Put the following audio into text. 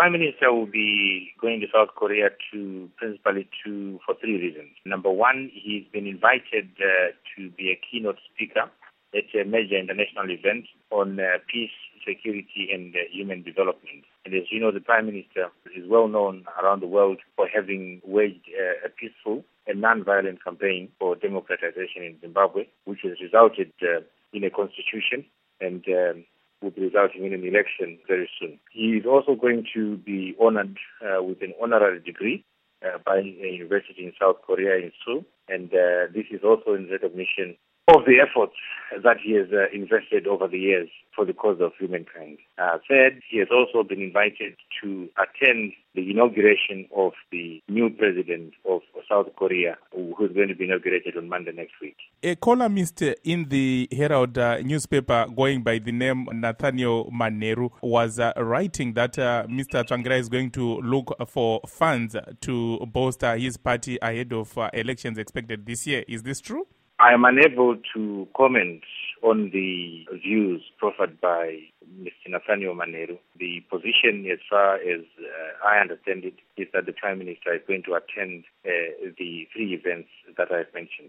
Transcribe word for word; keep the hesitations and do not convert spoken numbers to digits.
Prime Minister will be going to South Korea to principally to for three reasons. Number one, he's been invited uh, to be a keynote speaker at a major international event on uh, peace, security and uh, human development. And as you know, the Prime Minister is well known around the world for having waged uh, a peaceful and non-violent campaign for democratization in Zimbabwe, which has resulted uh, in a constitution and um, will be resulting in an election very soon. He is also going to be honored uh, with an honorary degree uh, by a university in South Korea in Seoul, and uh, this is also in recognition of the efforts that he has uh, invested over the years for the cause of humankind. Uh, third, he has also been invited to attend the inauguration of the new president of South Korea, who is going to be inaugurated on Monday next week. A columnist in the Herald uh, newspaper going by the name Nathaniel Maneru was uh, writing that uh, Mister Tsvangirai is going to look for funds to bolster his party ahead of uh, elections expected this year. Is this true? I am unable to comment on the views proffered by Mister Nathaniel Maneru. The position, as far as uh, I understand it, is that the Prime Minister is going to attend uh, the three events that I have mentioned.